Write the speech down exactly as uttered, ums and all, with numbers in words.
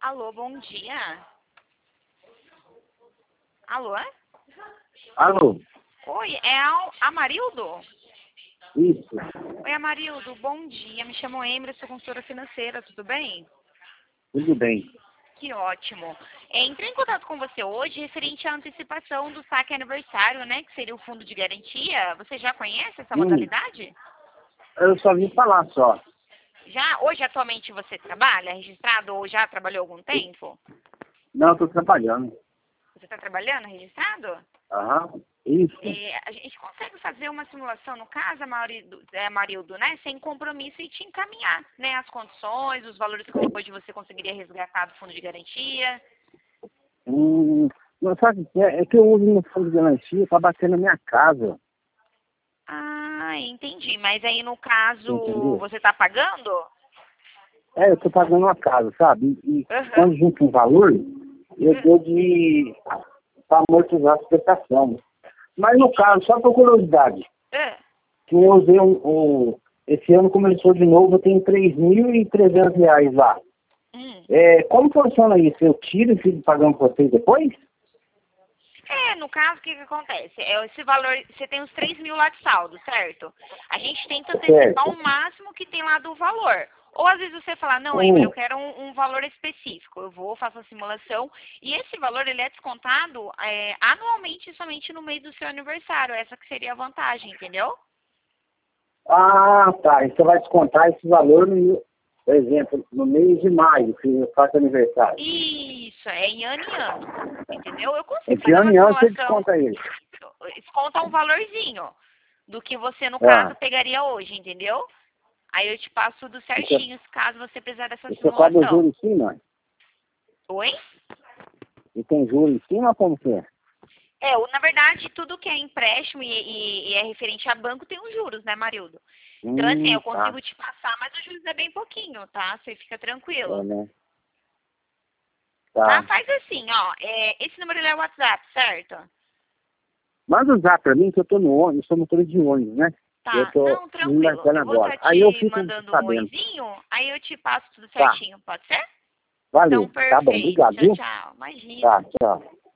Alô, bom dia. Alô? Alô? Oi, é a Amarildo? Isso. Oi, Amarildo, bom dia. Me chamo Emily, sou consultora financeira, tudo bem? Tudo bem. Que ótimo. É, entrei em contato com você hoje referente à antecipação do saque aniversário, né? Que seria o fundo de garantia. Você já conhece essa Hum, modalidade? eu só vim falar só. Já? Hoje, atualmente, você trabalha registrado ou já trabalhou algum tempo? Não, estou trabalhando. Você está trabalhando registrado? Aham. Isso. É, a gente consegue fazer uma simulação no caso, Amarildo, é, Marildo, né? Sem compromisso e te encaminhar, né? As condições, os valores que hoje você conseguiria resgatar do fundo de garantia. Hum, não, sabe o que é? É que eu uso meu fundo de garantia para bater na minha casa. Ah, entendi. Mas aí no caso, Entendeu? você está pagando? É, eu estou pagando uma casa, sabe? E, e Aham. quando junto um valor, eu dou de para amortizar a prestação. Mas no caso, só por curiosidade, Ah, que eu usei um, um- esse ano começou de novo, eu tenho três mil e trezentos reais lá. hum. É, como funciona isso? Eu tiro e fico pagando para vocês depois? É, no caso, o que que acontece? É, esse valor, você tem os três mil lá de saldo, certo? A gente tenta antecipar Certo. o máximo que tem lá do valor. Ou às vezes você fala, não, Emily, eu Hum. quero um, um valor específico. Eu vou, faço a simulação. E esse valor, ele é descontado é, anualmente somente no mês do seu aniversário. Essa que seria a vantagem, entendeu? Ah, tá. E você vai descontar esse valor, no, por exemplo, no mês de maio, que eu faço aniversário. Isso, é em ano em ano. Entendeu? Eu consigo Esse fazer ano uma em ano você simulação. desconta ele. Desconta um valorzinho do que você, no caso, Tá. pegaria hoje, entendeu? Aí eu te passo tudo E você, certinho, caso você precisar dessa e você cobra o simulação. juro em cima? Oi? E tem juro em cima como que é? É, o- na verdade, tudo que é empréstimo e, e- e é referente a banco tem os juros, né, Marildo? Então, assim, Hum, eu tá. consigo te passar, mas os juros é bem pouquinho, tá? Você fica É, tranquilo. né? Tá? Tá. Faz assim, ó. É, esse número ele é o WhatsApp, certo? Manda usar pra mim que eu tô no ônibus, eu sou motorista de ônibus, né? Eu Tá. tô Não, tranquilo. embarcando Eu vou agora. estar Aí eu te fico mandando um sabendo. oizinho, aí eu te passo tudo Tá. certinho, pode ser? Então, Valeu. Tá bom. perfeito. Obrigado, Tchau, viu? tchau. Imagina. Tá, tchau.